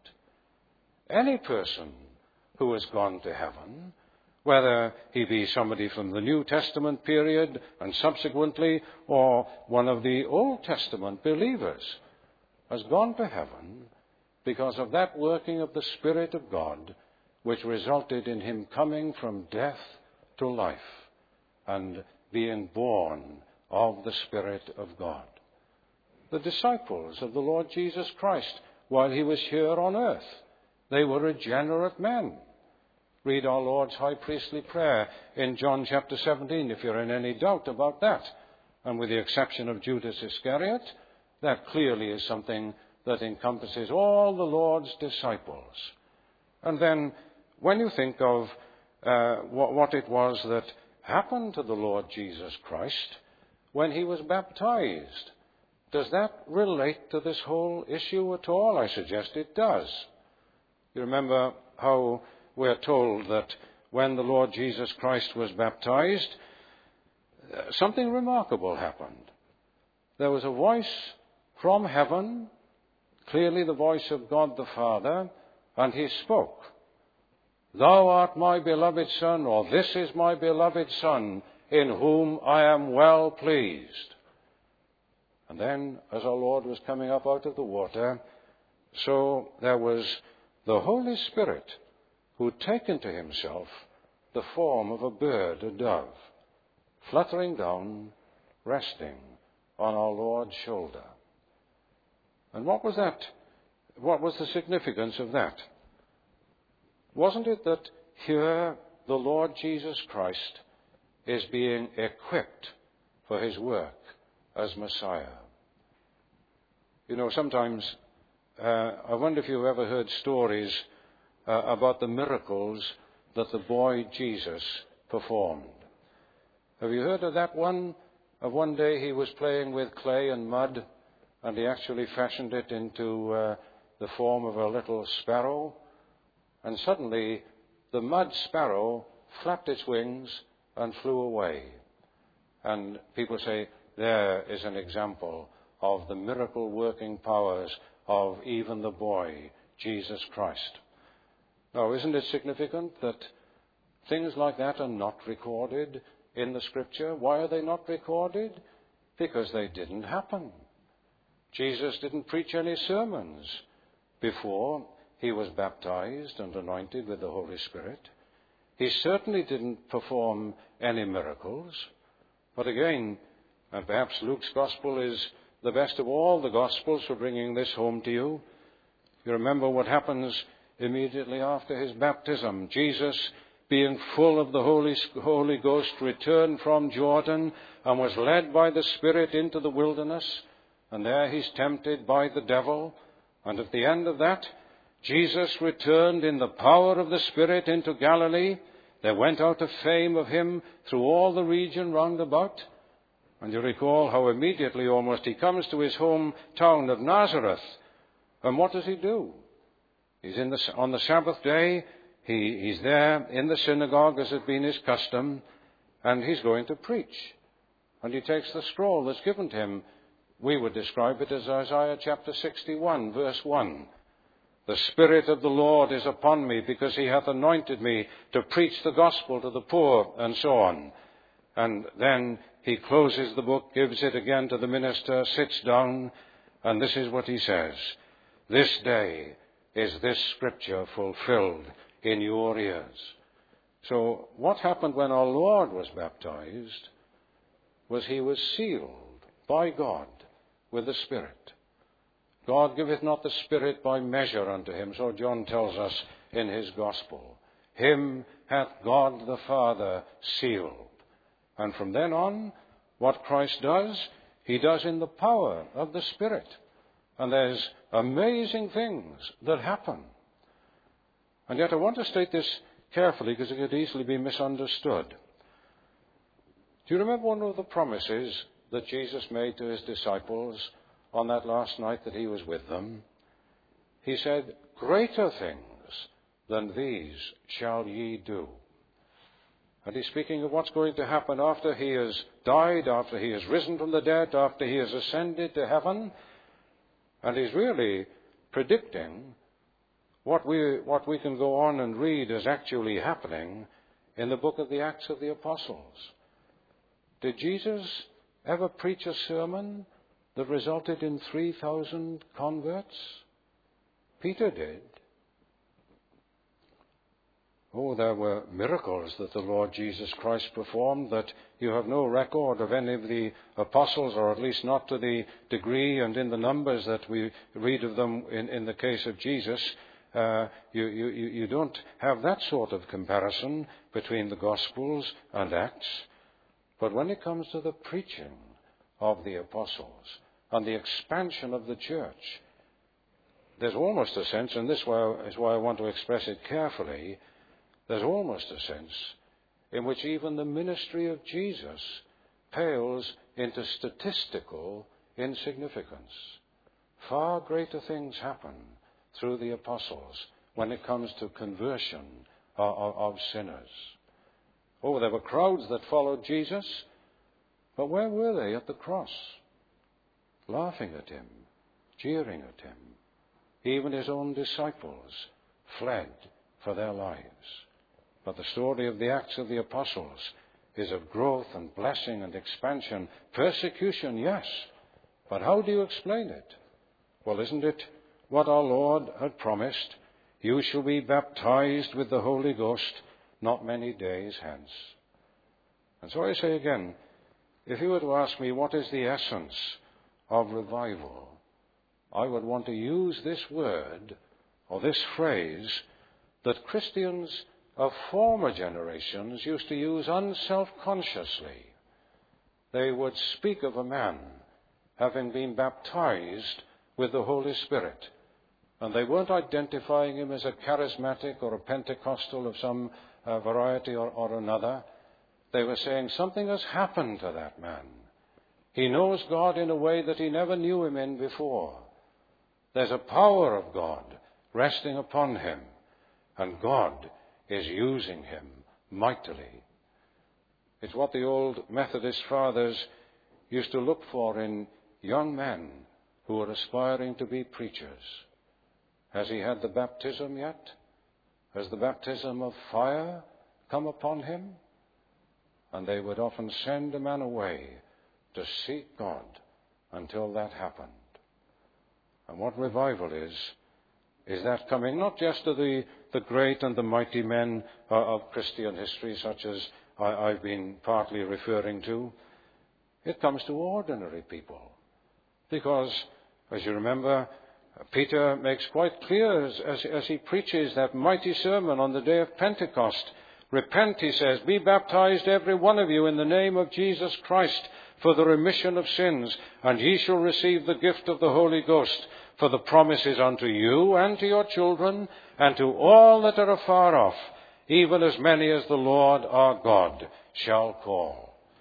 Any person who has gone to heaven, whether he be somebody from the New Testament period and subsequently, or one of the Old Testament believers, has gone to heaven because of that working of the Spirit of God, which resulted in him coming from death to life and being born of the Spirit of God. The disciples of the Lord Jesus Christ, while he was here on earth, they were regenerate men. Read our Lord's high priestly prayer in John chapter 17, if you're in any doubt about that. And with the exception of Judas Iscariot, that clearly is something that encompasses all the Lord's disciples. And then, when you think of what it was that happened to the Lord Jesus Christ when he was baptized, does that relate to this whole issue at all? I suggest it does. You remember how we're told that when the Lord Jesus Christ was baptized, something remarkable happened. There was a voice from heaven, clearly the voice of God the Father, and he spoke, "Thou art my beloved Son," or "This is my beloved Son, in whom I am well pleased." And then, as our Lord was coming up out of the water, so there was the Holy Spirit who had taken to himself the form of a bird, a dove, fluttering down, resting on our Lord's shoulder. And what was that? What was the significance of that? Wasn't it that here the Lord Jesus Christ is being equipped for his work as Messiah? You know, sometimes I wonder if you've ever heard stories about the miracles that the boy Jesus performed. Have you heard of that one? Of one day he was playing with clay and mud, and he actually fashioned it into the form of a little sparrow. And suddenly the mud sparrow flapped its wings and flew away. And people say, there is an example of the miracle-working powers of even the boy, Jesus Christ. Now, isn't it significant that things like that are not recorded in the Scripture? Why are they not recorded? Because they didn't happen. Jesus didn't preach any sermons before he was baptized and anointed with the Holy Spirit. He certainly didn't perform any miracles. But again, and perhaps Luke's Gospel is the best of all the Gospels for bringing this home to you. You remember what happens immediately after his baptism. Jesus, being full of the Holy Ghost, returned from Jordan and was led by the Spirit into the wilderness. And there he's tempted by the devil. And at the end of that, Jesus returned in the power of the Spirit into Galilee. There went out a fame of him through all the region round about. And you recall how immediately almost he comes to his hometown of Nazareth. And what does he do? He's on the Sabbath day, he's there in the synagogue as had been his custom, and he's going to preach. And he takes the scroll that's given to him. We would describe it as Isaiah chapter 61, verse 1. "The Spirit of the Lord is upon me, because he hath anointed me to preach the gospel to the poor," and so on. And then he closes the book, gives it again to the minister, sits down, and this is what he says: "This day is this scripture fulfilled in your ears." So what happened when our Lord was baptized was he was sealed by God with the Spirit. God giveth not the Spirit by measure unto him, so John tells us in his Gospel. Him hath God the Father sealed. And from then on, what Christ does, he does in the power of the Spirit. And there's amazing things that happen. And yet I want to state this carefully because it could easily be misunderstood. Do you remember one of the promises that Jesus made to his disciples on that last night that he was with them? He said, "Greater things than these shall ye do." And he's speaking of what's going to happen after he has died, after he has risen from the dead, after he has ascended to heaven. And he's really predicting what we can go on and read as actually happening in the book of the Acts of the Apostles. Did Jesus ever preach a sermon that resulted in 3,000 converts? Peter did. Oh, there were miracles that the Lord Jesus Christ performed that you have no record of any of the apostles, or at least not to the degree and in the numbers that we read of them in the case of Jesus. You don't have that sort of comparison between the Gospels and Acts. But when it comes to the preaching of the apostles and the expansion of the church, there's almost a sense, and this is why I want to express it carefully, there's almost a sense in which even the ministry of Jesus pales into statistical insignificance. Far greater things happen through the apostles when it comes to conversion of sinners. Oh, there were crowds that followed Jesus, but where were they at the cross? Laughing at him, jeering at him. Even his own disciples fled for their lives. But the story of the Acts of the Apostles is of growth and blessing and expansion. Persecution, yes. But how do you explain it? Well, isn't it what our Lord had promised? You shall be baptized with the Holy Ghost not many days hence. And so I say again, if you were to ask me what is the essence of revival, I would want to use this word or this phrase that Christians of former generations used to use unselfconsciously. They would speak of a man having been baptized with the Holy Spirit, and they weren't identifying him as a charismatic or a Pentecostal of some variety or another. They were saying something has happened to that man. He knows God in a way that he never knew him in before. There's a power of God resting upon him, and God is using him mightily. It's what the old Methodist fathers used to look for in young men who were aspiring to be preachers. Has he had the baptism yet? Has the baptism of fire come upon him? And they would often send a man away to seek God until that happened. And what revival is that coming not just to the great and the mighty men of Christian history, such as I've been partly referring to. It comes to ordinary people. Because, as you remember, Peter makes quite clear as he preaches that mighty sermon on the day of Pentecost. Repent, he says, be baptized every one of you in the name of Jesus Christ for the remission of sins, and ye shall receive the gift of the Holy Ghost. For the promise is unto you and to your children and to all that are afar off, even as many as the Lord our God shall call.